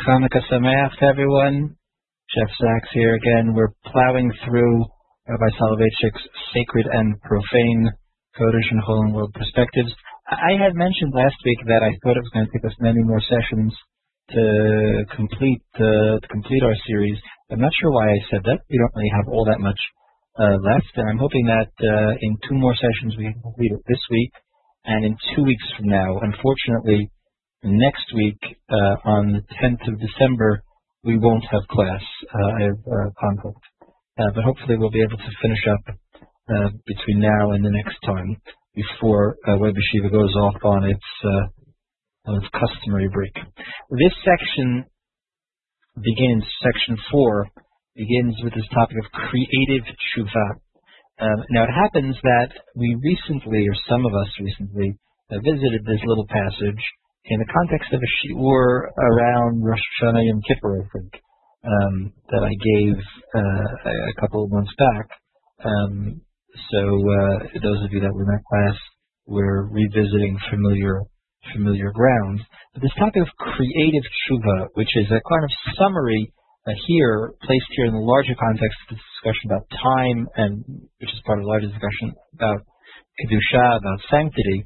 Chanukah Sameach to everyone. Jeff Sachs here again. We're plowing through Rabbi Soloveitchik's Sacred and Profane Kodesh and Chol and World Perspectives. I had mentioned last week that I thought it was going to take us many more sessions to complete our series. I'm not sure why I said that. We don't really have all that much left, and I'm hoping that in 2 more sessions we can complete it this week and in 2 weeks from now. Unfortunately, next week on the 10th of December, we won't have class. I have conflict. But hopefully we'll be able to finish up between now and the next time before Web Yeshiva goes off on its customary break. This section begins, section 4, begins with this topic of creative tshuva. Now it happens that we recently, or some of us recently, visited this little passage in the context of a shiur around Rosh Hashanah Yom Kippur, I think, that I gave a couple of months back. So those of you that were in that class, we're revisiting familiar ground. But this topic of creative tshuva, which is a kind of summary here, placed here in the larger context of the discussion about time, and which is part of the larger discussion about kedusha, about sanctity.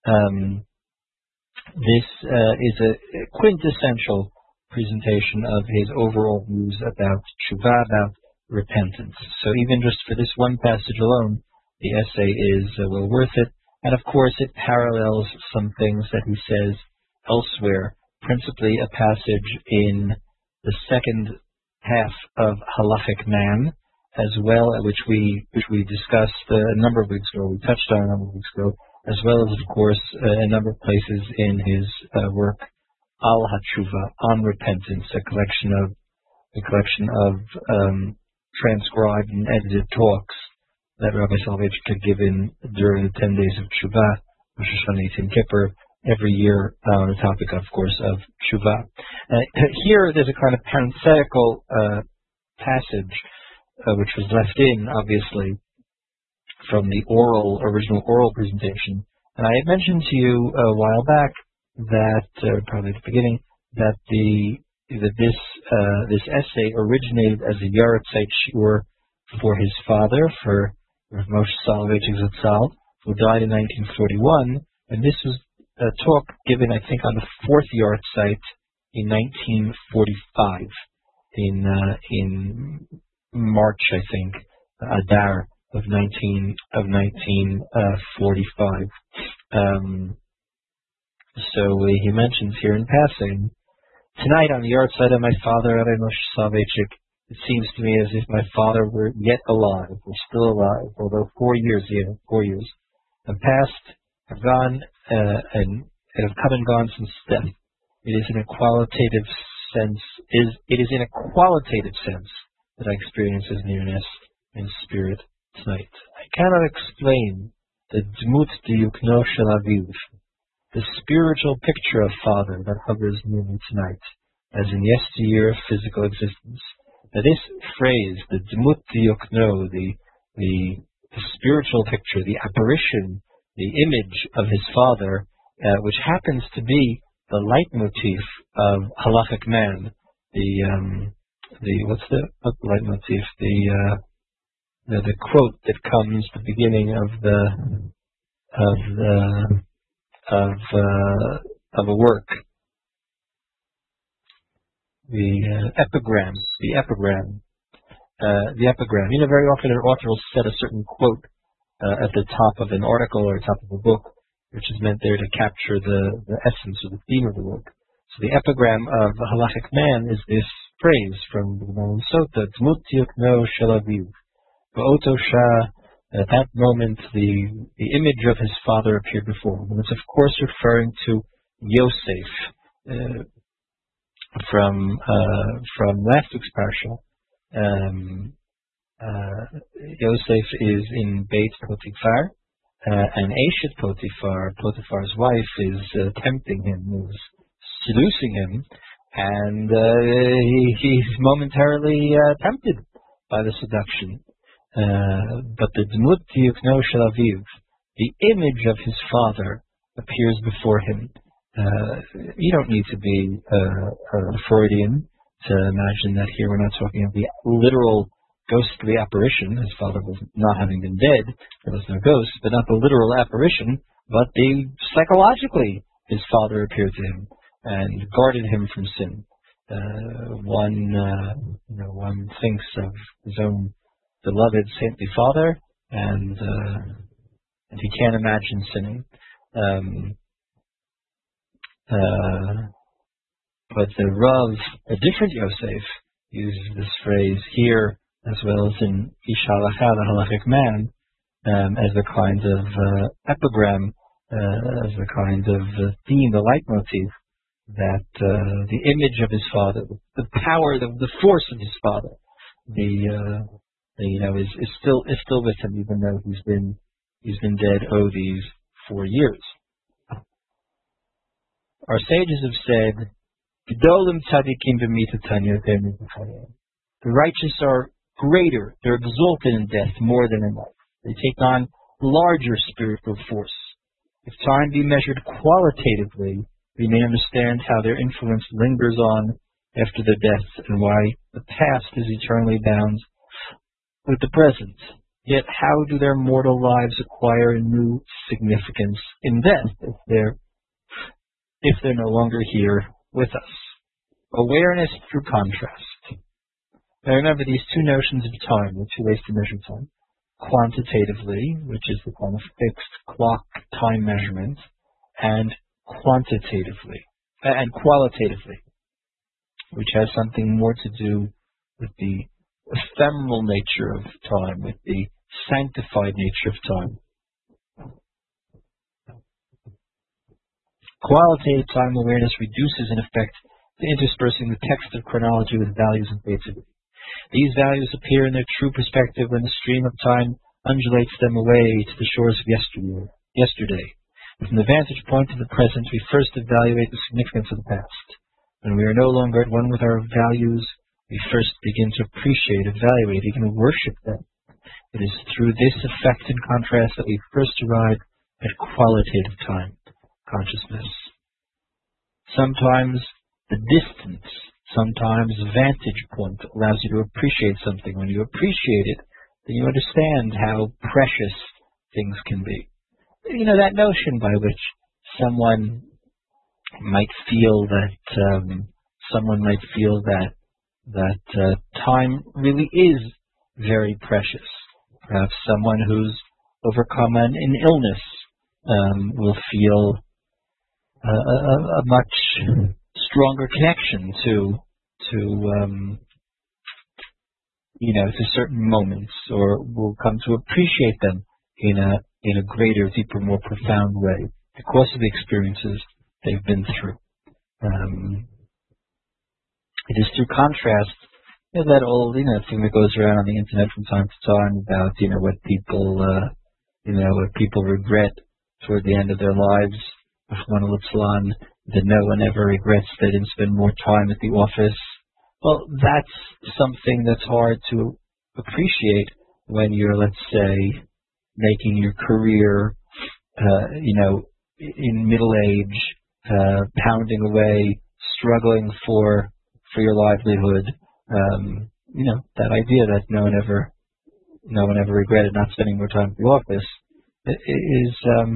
This is a quintessential presentation of his overall views about tshuva, about repentance. So even just for this one passage alone, the essay is well worth it. And of course, it parallels some things that he says elsewhere, principally a passage in the second half of Halachic Man, as well, which we discussed a number of weeks ago, we touched on a number of weeks ago, as well as, of course, a number of places in his work, Al HaTshuva, on repentance, a collection of transcribed and edited talks that Rabbi Soloveitchik had given during the 10 days of Tshuva, Rosh Hashanah Yom Kippur, every year on the topic, of course, of Tshuva. Here, there's a kind of parenthetical passage which was left in, obviously, from the original oral presentation. And I had mentioned to you a while back that, probably at the beginning, that this essay originated as a Yahrzeit shiur for his father, for Moshe Soloveitchik Zatzal, who died in 1941, and this was a talk given, I think, on the 4th Yahrzeit in 1945, in March, I think, Adar of 1945. So he mentions here in passing, tonight on the Yahrzeit of my father, Rabbi Moshe Soloveitchik, it seems to me as if my father were yet alive, or still alive, although 4 years have passed, have gone, and have come and gone since death. It is in a qualitative sense that I experience his nearness in spirit tonight. I cannot explain the Dmut Diyukno Shel Aviv, the spiritual picture of Father that hovers near me tonight, as in yesteryear physical existence. Now this phrase, the Dmut Diyukno, the spiritual picture, the apparition, the image of his Father, which happens to be the leitmotif of Halachic Man, what's the leitmotif? The quote that comes at the beginning of a work, the epigram. You know, very often an author will set a certain quote at the top of an article or top of a book, which is meant there to capture the essence or the theme of the work. So the epigram of Halachic Man is this phrase from the Gemara Sota, Dmut Diyukno Shel Aviv. Ba'oto Shah, at that moment, the image of his father appeared before him. And it's, of course, referring to Yosef from last week's parsha. Yosef is in Beit Potiphar, and Eshet Potiphar, Potiphar's wife, is tempting him, is seducing him, and he's momentarily tempted by the seduction. But the Dmut Diyukno Shel Aviv, the image of his father, appears before him. You don't need to be a Freudian to imagine that here we're not talking of the literal ghostly apparition. His father was not having been dead, there was no ghost, but not the literal apparition, but psychologically his father appeared to him and guarded him from sin. One thinks of his own beloved saintly father, and he can't imagine sinning. But the Rav, a different Yosef, uses this phrase here as well as in Ish Halacha, the halachic man, as a kind of epigram, as a kind of theme, the leitmotif, that the image of his father, the power, the force of his father, is still with him, even though he's been dead these 4 years. Our sages have said, "Gedolim tzadikim b'mitatanya." The righteous are greater; they're exalted in death more than in life. They take on larger spiritual force. If time be measured qualitatively, we may understand how their influence lingers on after their death, and why the past is eternally bound with the present. Yet how do their mortal lives acquire a new significance in death if they're no longer here with us? Awareness through contrast. Now remember these two notions of time, the two ways to measure time. Quantitatively, which is the kind of fixed clock time measurement, and qualitatively, which has something more to do with the ephemeral nature of time, with the sanctified nature of time. Qualitative time awareness reduces, in effect, the interspersing the text of chronology with values and fates. These values appear in their true perspective when the stream of time undulates them away to the shores of yesterday. From the vantage point of the present, we first evaluate the significance of the past. When we are no longer at one with our values, we first begin to appreciate, evaluate, even worship them. It is through this effect and contrast that we first arrive at qualitative time consciousness. Sometimes the distance, sometimes vantage point allows you to appreciate something. When you appreciate it, then you understand how precious things can be. That notion by which someone might feel that time really is very precious. Perhaps someone who's overcome an illness will feel a much stronger connection to certain moments, or will come to appreciate them in a greater, deeper, more profound way because of the experiences they've been through. It is through contrast, that old thing that goes around on the internet from time to time about what people regret toward the end of their lives. That no one ever regrets they didn't spend more time at the office. Well, that's something that's hard to appreciate when you're, let's say, making your career, in middle age, pounding away, struggling for your livelihood. That idea that no one ever regretted not spending more time at the office is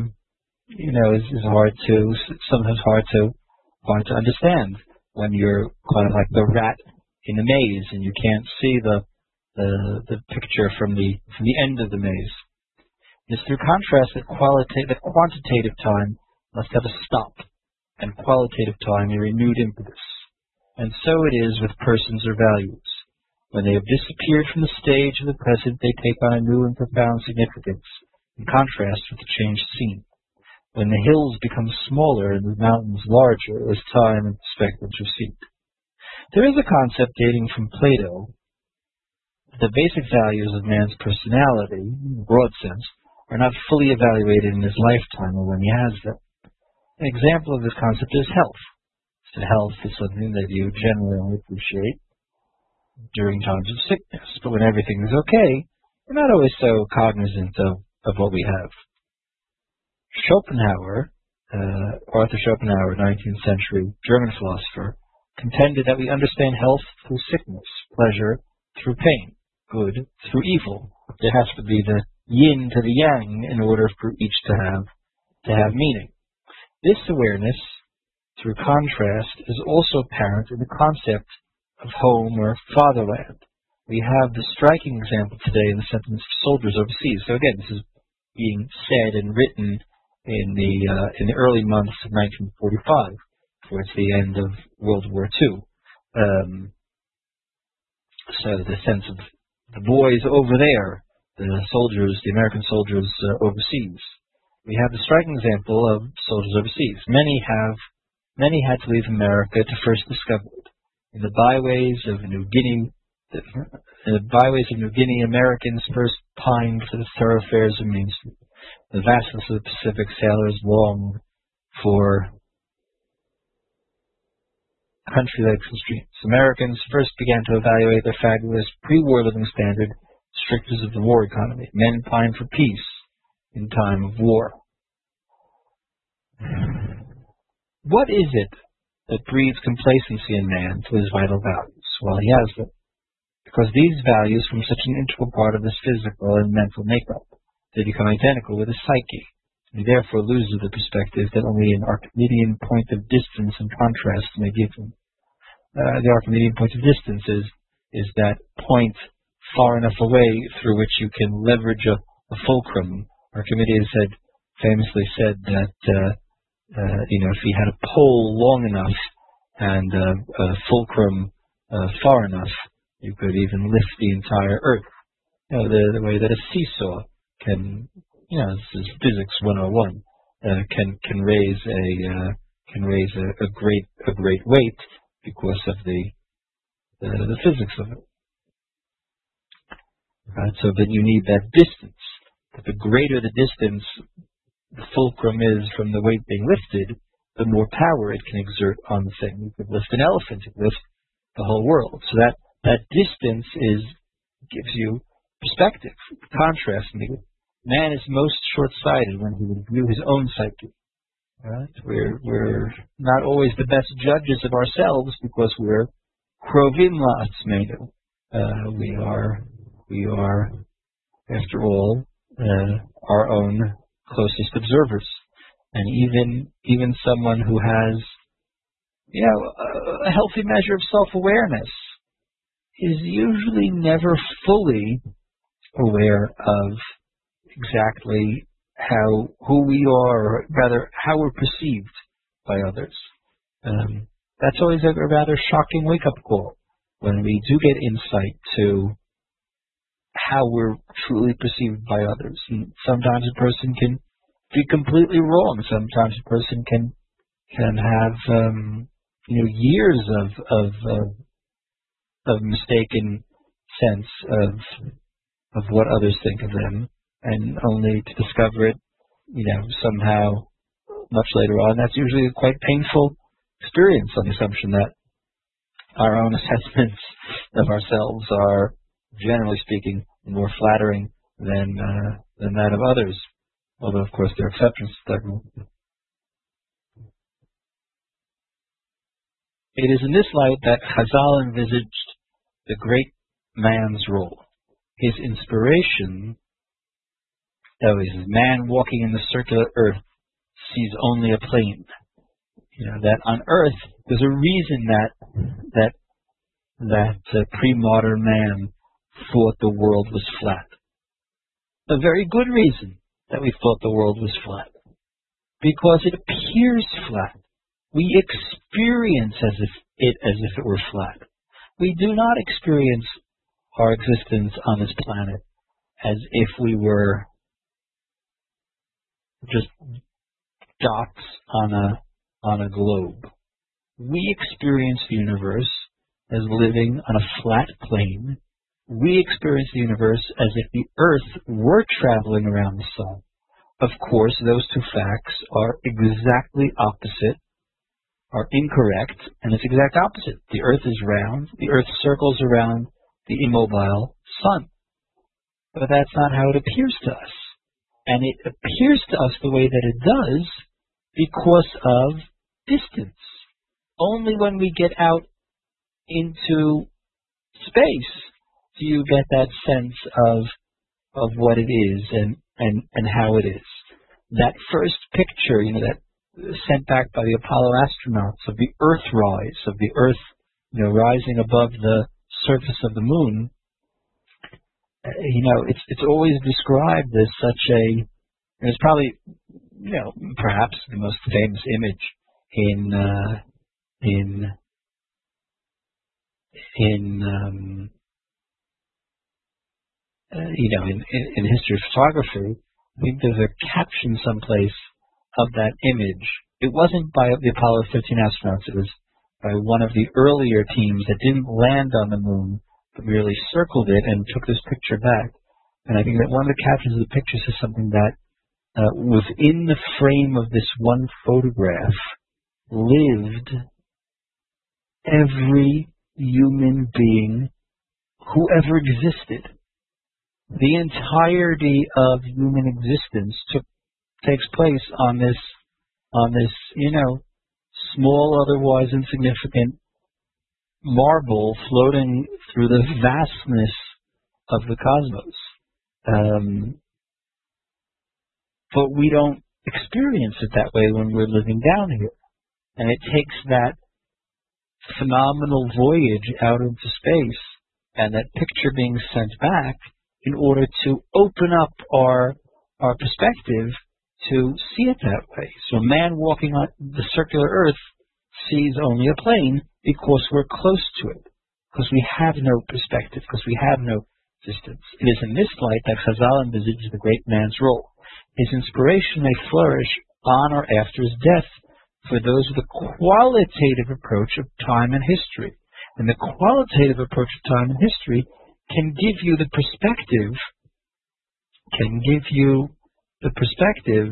sometimes hard to understand when you're kind of like the rat in the maze and you can't see the picture from the end of the maze. It's through contrast that quantitative time must have a stop, and qualitative time a renewed impetus. And so it is with persons or values. When they have disappeared from the stage of the present, they take on a new and profound significance, in contrast with the changed scene. When the hills become smaller and the mountains larger as time and perspective recede. There is a concept dating from Plato. The basic values of man's personality, in a broad sense, are not fully evaluated in his lifetime or when he has them. An example of this concept is health. So health is something that you generally only appreciate during times of sickness, but when everything is okay, you're not always so cognizant of what we have. Schopenhauer Arthur Schopenhauer, 19th century German philosopher, contended that we understand health through sickness, pleasure through pain, good through evil. There has to be the yin to the yang in order for each to have meaning. This awareness, through contrast, is also apparent in the concept of home or fatherland. We have the striking example today in the sentiments of soldiers overseas. So again, this is being said and written in the early months of 1945, towards the end of World War II. So the sense of the boys over there, the soldiers, the American soldiers overseas. We have the striking example of soldiers overseas. Many had to leave America to first discover it. In the byways of New Guinea, Americans first pined for the thoroughfares of Main Street. The vastness of the Pacific, sailors longed for country lakes and streams. Americans first began to evaluate their fabulous pre-war living standard, strictures of the war economy. Men pined for peace in time of war. What is it that breeds complacency in man to his vital values? Well, he has them. Because these values form such an integral part of his physical and mental makeup, they become identical with his psyche. He therefore loses the perspective that only an Archimedean point of distance and contrast may give him. The Archimedean point of distance is that point far enough away through which you can leverage a fulcrum. Archimedes famously said that if he had a pole long enough and a fulcrum far enough, you could even lift the entire Earth. The way that a seesaw can, this is physics 101, can raise a great weight because of the physics of it. Right? So that you need that distance. But the greater the distance the fulcrum is from the weight being lifted, the more power it can exert on the thing. You could lift an elephant, you could lift the whole world. So that distance gives you perspective, contrast. Man is most short-sighted when he would view his own psyche. Right? We're not always the best judges of ourselves because we're krovim la'atzmeinu. We are, after all, our own closest observers. And even someone who has, a healthy measure of self-awareness is usually never fully aware of exactly who we are, or rather how we're perceived by others. That's always a rather shocking wake-up call when we do get insight to how we're truly perceived by others. And sometimes a person can be completely wrong. Sometimes a person can have years of mistaken sense of what others think of them, and only to discover it, somehow much later on. That's usually a quite painful experience, on the assumption that our own assessments of ourselves are, generally speaking, more flattering than that of others. Although, of course, there are exceptions to that rule. It is in this light that Chazal envisaged the great man's role. His inspiration, that is, man walking in the circular earth sees only a plane. That on earth, there's a reason that pre-modern man thought the world was flat. A very good reason that we thought the world was flat. Because it appears flat. We experience as if it were flat. We do not experience our existence on this planet as if we were just dots on a globe. We experience the universe as living on a flat plane. We experience the universe as if the Earth were traveling around the sun. Of course, those two facts are exactly opposite, are incorrect, and it's exact opposite. The Earth is round. The Earth circles around the immobile sun. But that's not how it appears to us. And it appears to us the way that it does because of distance. Only when we get out into space do you get that sense of what it is and how it is. That first picture, that sent back by the Apollo astronauts of the Earthrise, of the Earth, rising above the surface of the moon, it's always described as such it's probably, perhaps the most famous image in history of photography. I think there's a caption someplace of that image. It wasn't by the Apollo 13 astronauts. It was by one of the earlier teams that didn't land on the moon, but merely circled it and took this picture back. And I think that one of the captions of the picture says something that within the frame of this one photograph lived every human being who ever existed. The entirety of human existence takes place on this, small, otherwise insignificant marble floating through the vastness of the cosmos. But we don't experience it that way when we're living down here. And it takes that phenomenal voyage out into space and that picture being sent back in order to open up our perspective to see it that way. So a man walking on the circular Earth sees only a plane because we're close to it, because we have no perspective, because we have no distance. It is in this light that Chazal envisages the great man's role. His inspiration may flourish on or after his death for those with a qualitative approach of time and history. And the qualitative approach of time and history can give you the perspective, can give you the perspective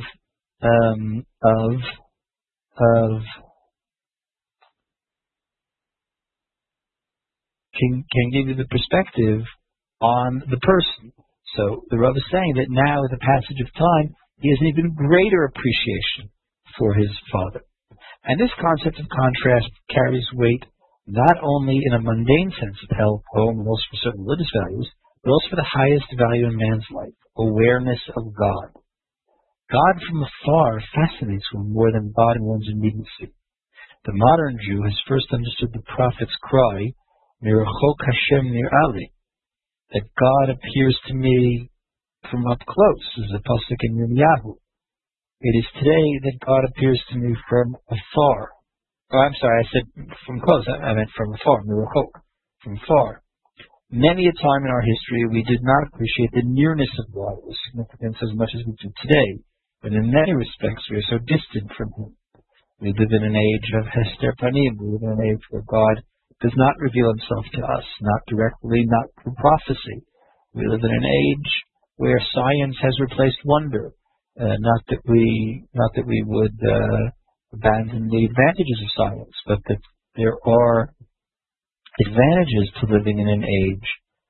on the person. So the Rav is saying that now, with the passage of time, he has an even greater appreciation for his father. And this concept of contrast carries weight not only in a mundane sense of hell, home, and also for certain religious values, but also for the highest value in man's life, awareness of God. God from afar fascinates one more than God in one's immediacy. The modern Jew has first understood the prophet's cry, Mirachok Hashem Nir Ali, that God appears to me from up close, as a pasuk in Yirmiyahu. It is today that God appears to me from afar. Oh, I'm sorry, I said from close. I meant from afar, Mirachok, from far. Many a time in our history, we did not appreciate the nearness of God, or significance as much as we do today. But in many respects, we are so distant from Him. We live in an age of Hester Panim. We live in an age where God does not reveal Himself to us, not directly, not through prophecy. We live in an age where science has replaced wonder. Not that we would abandon the advantages of science, but that there are advantages to living in an age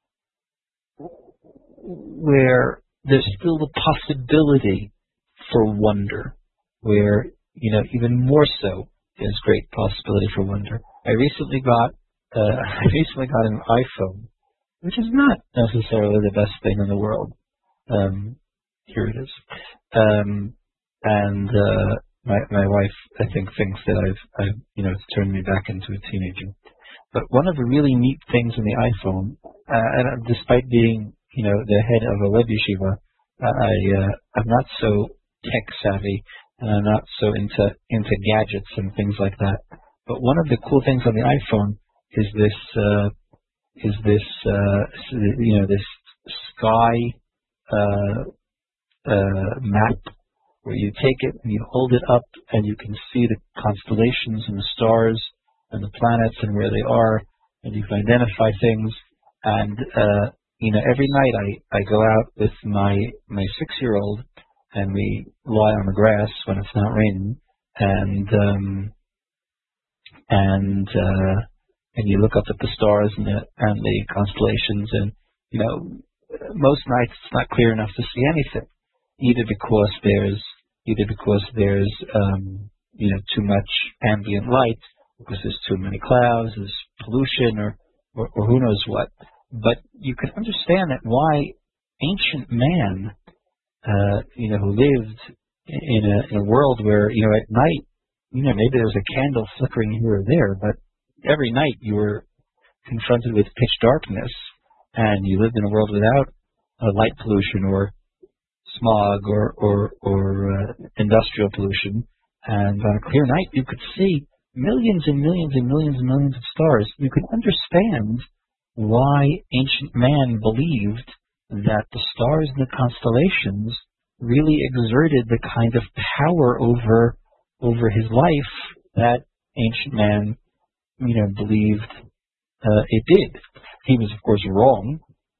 where there's still the possibility for wonder, where, even more so, there's great possibility for wonder. I recently got an iPhone, which is not necessarily the best thing in the world. Here it is. My wife, I think, thinks that it's turned me back into a teenager. But one of the really neat things in the iPhone, and despite being, the head of a web yeshiva, I'm not so tech savvy, and I'm not so into gadgets and things like that. But one of the cool things on the iPhone is this sky map, where you take it and you hold it up and you can see the constellations and the stars and the planets and where they are, and you can identify things. And every night I go out with my 6-year-old, and we lie on the grass when it's not raining, and you look up at the stars and the constellations, and most nights it's not clear enough to see anything, either because there's either because there's too much ambient light, because there's too many clouds, there's pollution, or who knows what. But you can understand that why ancient man, who lived in a world where at night, maybe there was a candle flickering here or there, but every night you were confronted with pitch darkness, and you lived in a world without light pollution or smog or industrial pollution, and on a clear night you could see millions and millions and millions and millions of stars. You can understand why ancient man believed that the stars and the constellations really exerted the kind of power over his life that ancient man, believed it did. He was, of course, wrong,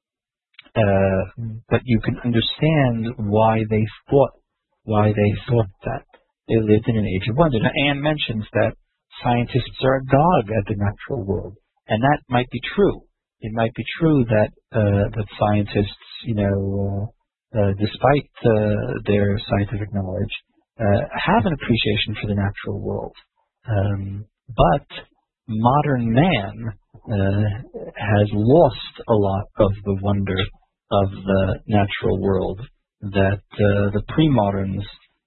but you can understand why they thought that. They lived in an age of wonder. Now, Anne mentions that scientists are agog at the natural world, and that might be true. It might be true that scientists, despite their scientific knowledge, have an appreciation for the natural world. But modern man has lost a lot of the wonder of the natural world that the pre-moderns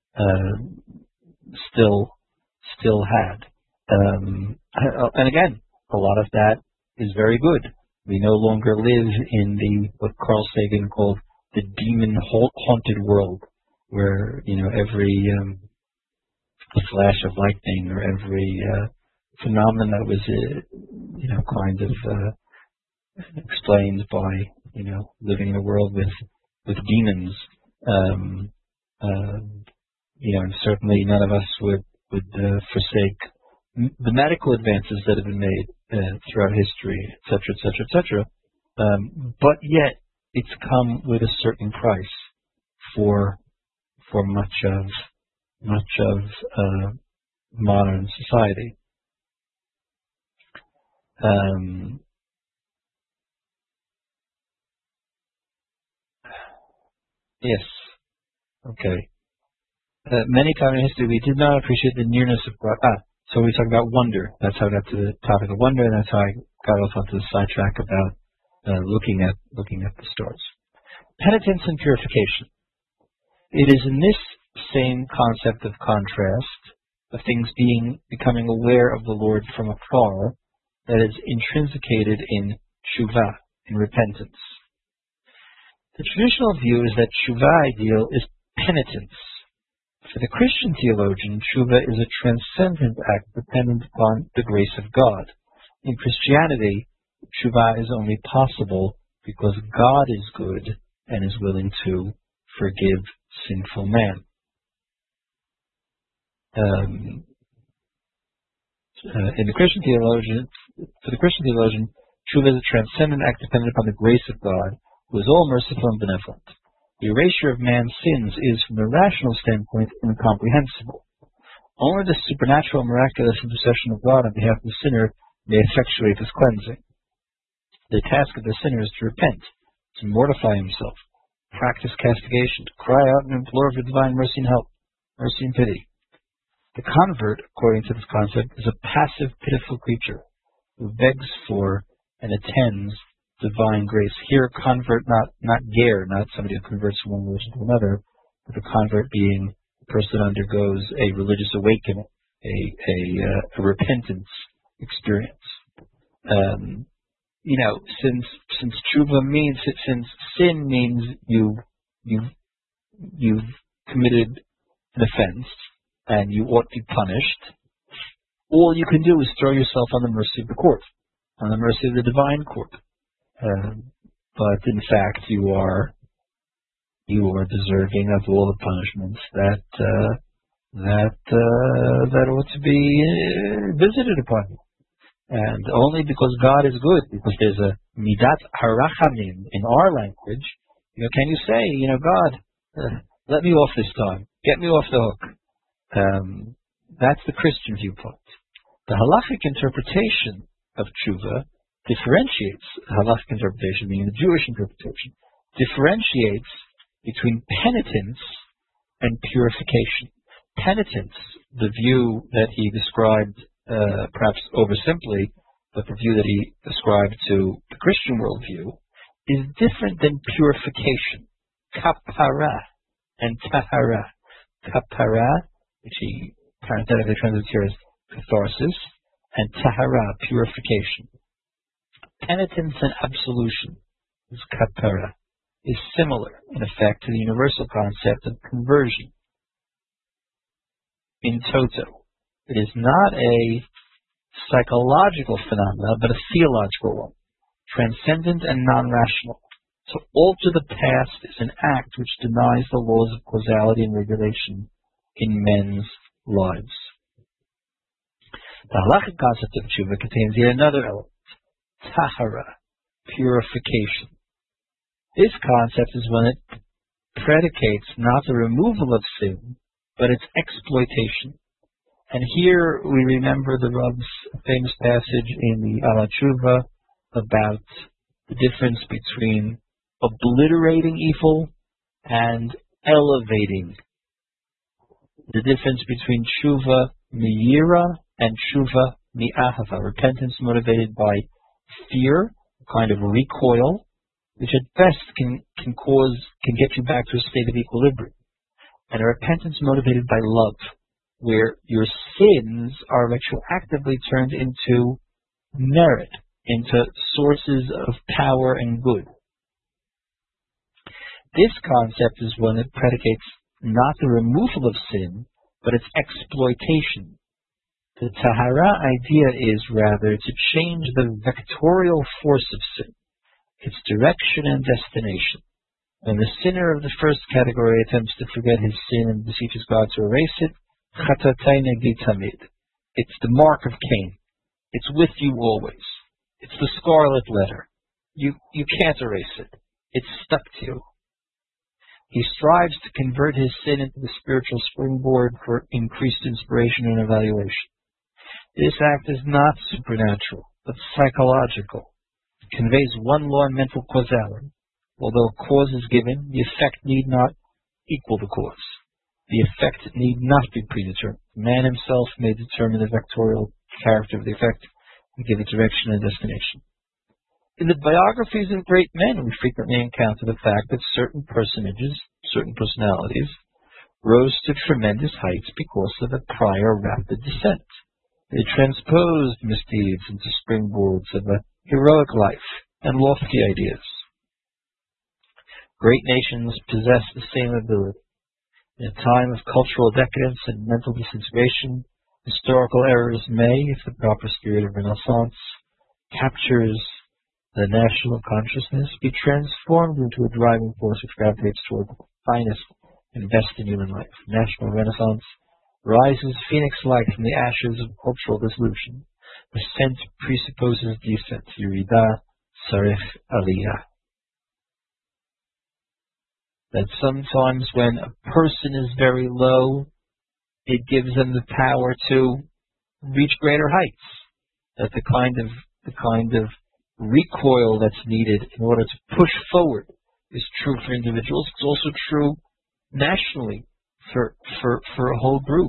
still had. And again, a lot of that is very good. We no longer live in what Carl Sagan called the demon-haunted world, where every flash of lightning or every phenomenon that was kind of explained by living in a world with demons. And certainly none of us would forsake the medical advances that have been made throughout history, etc., etc., etc. But yet, it's come with a certain price for much of modern society. Yes. Okay. Many times in history, we did not appreciate the nearness of God. So we talk about wonder. That's how I got to the topic of wonder, and that's how I got off onto the sidetrack about looking at the stars. Penitence and purification. It is in this same concept of contrast, of things becoming aware of the Lord from afar, that is intrinsicated in tshuva, in repentance. The traditional view is that tshuva ideal is penitence. For the Christian theologian, tshuva is a transcendent act dependent upon the grace of God. In Christianity, tshuva is only possible because God is good and is willing to forgive sinful man. For the Christian theologian, tshuva is a transcendent act dependent upon the grace of God, who is all merciful and benevolent. The erasure of man's sins is, from a rational standpoint, incomprehensible. Only the supernatural, miraculous intercession of God on behalf of the sinner may effectuate this cleansing. The task of the sinner is to repent, to mortify himself, practice castigation, to cry out and implore for divine mercy and help, mercy and pity. The convert, according to this concept, is a passive, pitiful creature who begs for and attends divine grace. Here, convert, not ger, not somebody who converts from one religion to another, but the convert being the person who undergoes a religious awakening, a repentance experience. Since tshuva means, since sin means you've committed an offense and you ought to be punished, all you can do is throw yourself on the mercy of the court, on the mercy of the divine court. But in fact, you are deserving of all the punishments that ought to be visited upon you. And only because God is good, because there's a midat harachamim in our language, can you say, God, let me off this time, get me off the hook. That's the Christian viewpoint. The halachic interpretation of tshuva differentiates, halachic interpretation, meaning the Jewish interpretation, differentiates between penitence and purification. Penitence, the view that he described, perhaps oversimply, but the view that he ascribed to the Christian worldview, is different than purification. Kapara and tahara. Kapara, which he parenthetically translates here as catharsis, and tahara, purification. Penitence and absolution, is kapara, is similar, in effect, to the universal concept of conversion. In toto, it is not a psychological phenomenon, but a theological one, transcendent and non-rational. To alter the past is an act which denies the laws of causality and regulation in men's lives. The halachic concept of tshuva contains yet another element, tahara, purification. This concept is when it predicates not the removal of sin, but its exploitation. And here we remember the Rav's famous passage in the Ala Tshuva about the difference between obliterating evil and elevating. The difference between tshuva miyira and tshuva mi'ahava, repentance motivated by fear, a kind of recoil, which at best can get you back to a state of equilibrium, and a repentance motivated by love, where your sins are retroactively turned into merit, into sources of power and good. This concept is one that predicates not the removal of sin, but its exploitation. The tahara idea is rather to change the vectorial force of sin, its direction and destination. When the sinner of the first category attempts to forget his sin and beseeches God to erase it, chatatay negdi tamid. It's the mark of Cain. It's with you always. It's the scarlet letter. You can't erase it. It's stuck to you. He strives to convert his sin into the spiritual springboard for increased inspiration and evaluation. This act is not supernatural, but psychological. It conveys one law in mental causality. Although a cause is given, the effect need not equal the cause. The effect need not be predetermined. Man himself may determine the vectorial character of the effect and give it direction and destination. In the biographies of great men, we frequently encounter the fact that certain personages, certain personalities, rose to tremendous heights because of a prior rapid descent. They transposed misdeeds into springboards of a heroic life and lofty ideas. Great nations possess the same ability. In a time of cultural decadence and mental disintegration, historical errors may, if the proper spirit of Renaissance captures the national consciousness, be transformed into a driving force which gravitates toward the finest and best in human life. National Renaissance rises phoenix-like from the ashes of cultural dissolution. Ascent presupposes descent. Yurida sarich aliyah. That sometimes when a person is very low, it gives them the power to reach greater heights. That the kind of recoil that's needed in order to push forward is true for individuals. It's also true nationally for a whole group.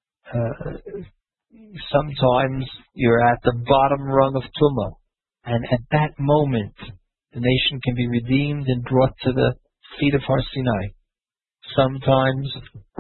Sometimes you're at the bottom rung of Tumah, and at that moment the nation can be redeemed and brought to the feet of Har Sinai. Sometimes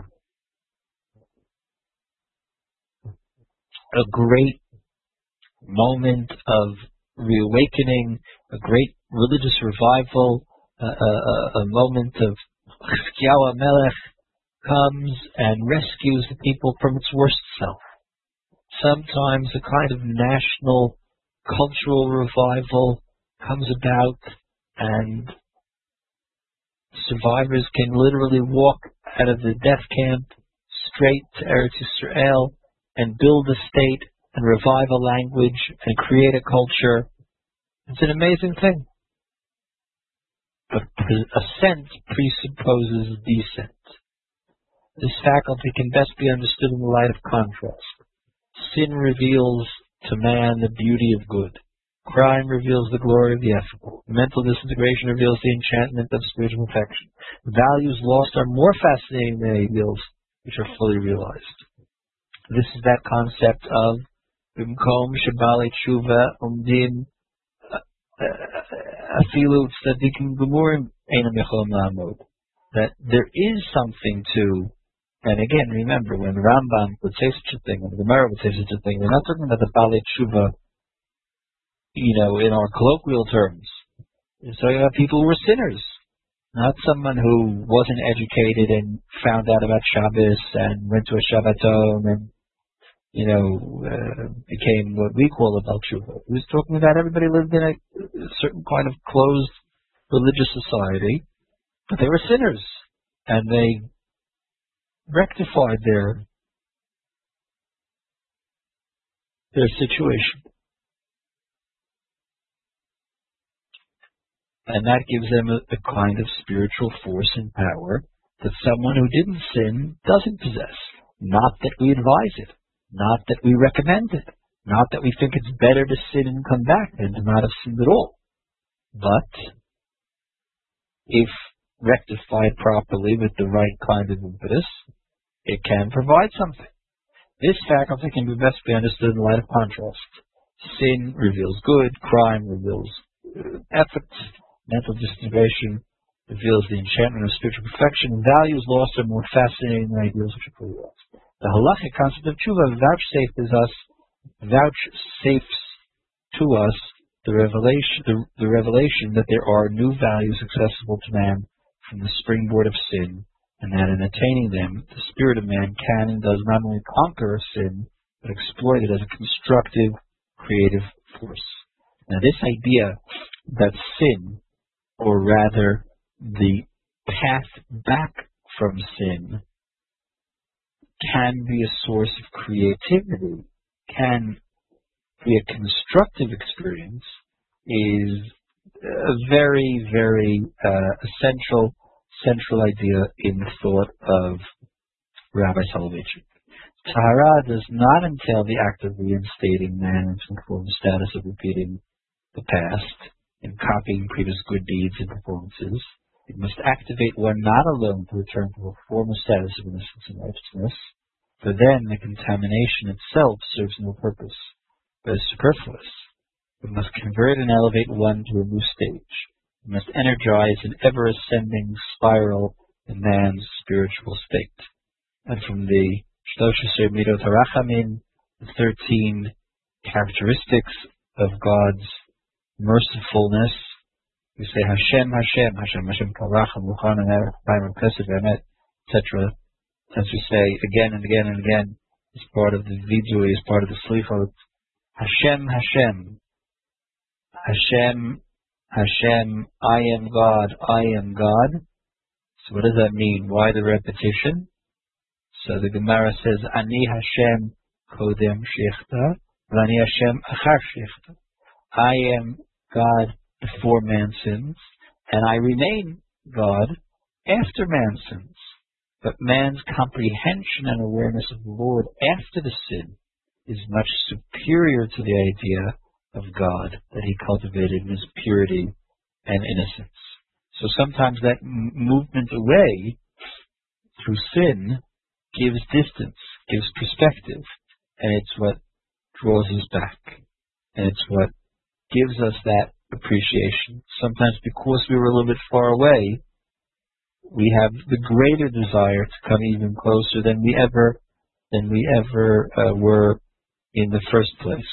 a great moment of reawakening, a great religious revival, a moment of Chizkiyahu Melech comes and rescues the people from its worst self. Sometimes a kind of national cultural revival comes about and survivors can literally walk out of the death camp straight to Eretz Yisrael and build a state and revive a language and create a culture. It's an amazing thing. But ascent presupposes descent. This faculty can best be understood in the light of contrast. Sin reveals to man the beauty of good. Crime reveals the glory of the ethical. Mental disintegration reveals the enchantment of spiritual perfection. Values lost are more fascinating than ideals which are fully realized. This is that concept of Bimkom Shabali Tshuva Umdim Afilu Tzadikim Gemurim Einam Yacholem La'amod. That there is something to, and again, remember, when Rambam would say such a thing, when the Gemara would say such a thing, we're not talking about the Bali Tshuva, in our colloquial terms. We're talking about people who were sinners, not someone who wasn't educated and found out about Shabbos and went to a Shabbaton and became what we call a Bal Tshuva. He was talking about everybody lived in a certain kind of closed religious society, but they were sinners, and they rectified their situation. And that gives them a kind of spiritual force and power that someone who didn't sin doesn't possess. Not that we advise it. Not that we recommend it. Not that we think it's better to sin and come back than to not have sinned at all. But if rectified properly with the right kind of impetus, it can provide something. This faculty can be best be understood in light of contrast. Sin reveals good, crime reveals ethics, mental disintegration reveals the enchantment of spiritual perfection, values lost are more fascinating than ideals which are fully lost. The halachic concept of tshuva vouchsafes to us the revelation that there are new values accessible to man from the springboard of sin, and that in attaining them, the spirit of man can and does not only conquer sin, but exploit it as a constructive, creative force. Now this idea that sin, or rather the path back from sin, can be a source of creativity, can be a constructive experience, is a very, very central idea in the thought of Rabbi Soloveitchik. Tahara does not entail the act of reinstating man into a former status of repeating the past and copying previous good deeds and performances. It must activate one not alone to return to a former status of innocence and righteousness, for then the contamination itself serves no purpose, but is superfluous. It must convert and elevate one to a new stage. It must energize an ever-ascending spiral in man's spiritual state. And from the Shlosh Midot HaRachamim, the 13 characteristics of God's mercifulness, we say Hashem, Hashem, Hashem, Hashem, Karacham, Ruchan, and Erech, Chesed, Emet, etc. As we say again and again and again, as part of the vidui, as part of the slichot, Hashem, Hashem, Hashem, Hashem, I am God, I am God. So what does that mean? Why the repetition? So the Gemara says, Ani Hashem kodem shechta, V'ani Hashem achar shechta. I am God before man sins, and I remain God after man sins. But man's comprehension and awareness of the Lord after the sin is much superior to the idea of God that he cultivated in his purity and innocence. So sometimes that movement away through sin gives distance, gives perspective, and it's what draws us back. And it's what gives us that appreciation. Sometimes because we were a little bit far away, we have the greater desire to come even closer than we ever were in the first place.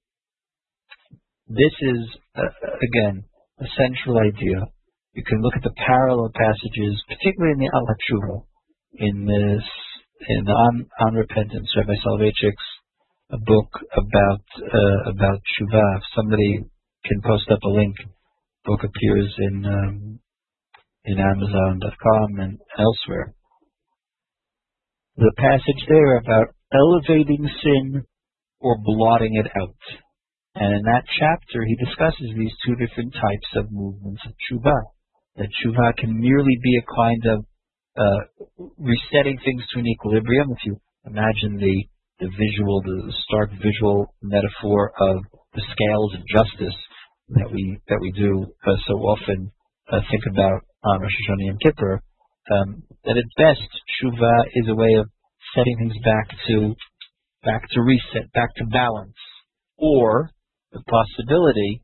This is, again, a central idea. You can look at the parallel passages, particularly in the Al HaTshuva, in the on Repentance, Rabbi Soloveitchik's a book about Tshuva. If somebody can post up a link, the book appears in Amazon.com and elsewhere. The passage there about elevating sin or blotting it out. And in that chapter, he discusses these two different types of movements of tshuva. That tshuva can merely be a kind of resetting things to an equilibrium. If you imagine the stark visual metaphor of the scales of justice, that we do so often think about on Rosh Hashanah Yom Kippur, that at best Tshuva is a way of setting things back to reset, back to balance, or the possibility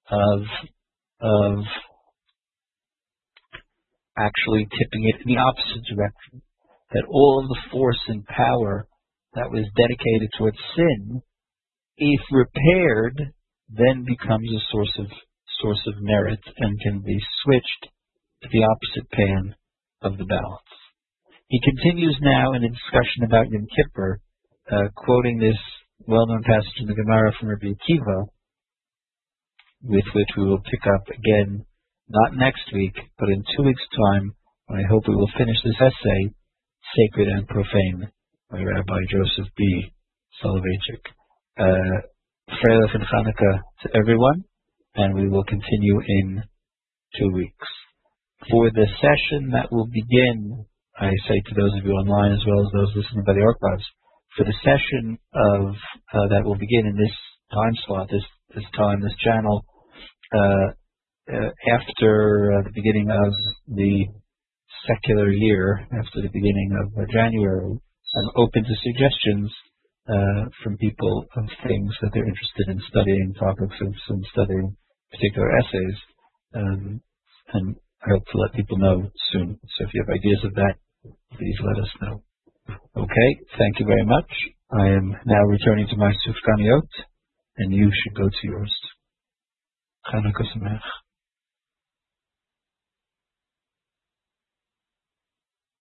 of actually tipping it in the opposite direction, that all of the force and power that was dedicated towards sin, if repaired, then becomes a source of merit and can be switched to the opposite pan of the balance. He continues now in a discussion about Yom Kippur, quoting this well-known passage in the Gemara from Rabbi Akiva, with which we will pick up again, not next week, but in 2 weeks' time, when I hope we will finish this essay, Sacred and Profane, by Rabbi Joseph B. Soloveitchik. Freilich and Chanukah to everyone, and we will continue in 2 weeks. For the session that will begin, I say to those of you online as well as those listening by the archives, for the session that will begin in this time slot, this channel, after the beginning of the secular year, after the beginning of January, I'm open to suggestions from people of things that they're interested in studying, topics of some studying particular essays, and I hope to let people know soon. So if you have ideas of that, please let us know. Okay, thank you very much. I am now returning to my Sufganiyot, and you should go to yours. Chanukah Sameach.